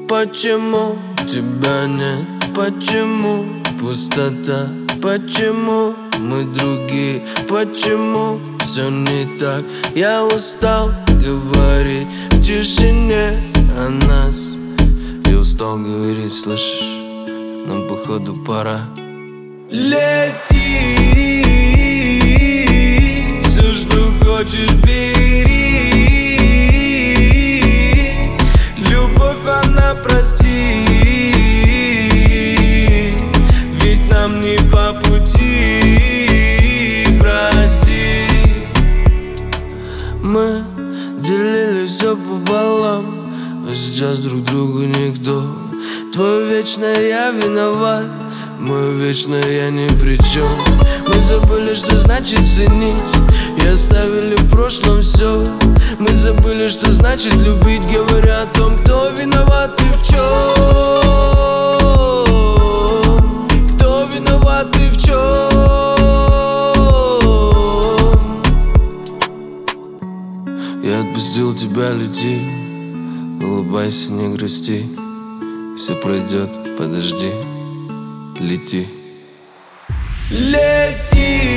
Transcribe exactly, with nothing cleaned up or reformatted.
Почему тебя нет? Почему пустота? Почему мы другие? Почему все не так? Я устал говорить в тишине о нас. Я устал говорить, слышишь? Нам походу пора. Лети, все, что хочешь, бери. Любовь, она простит, ведь нам не по пути, прости. Мы делили все пополам, а сейчас друг другу никто. Твое вечное я виноват, мое вечное я ни при чем. Мы забыли, что значит ценить, и оставили в прошлом все. Мы забыли, что значит любить, говоря о том, кто виноват и в чем. Кто виноват и в чем. Я отпустил тебя, лети, улыбайся, не грусти. Все пройдет, подожди, лети. Лети.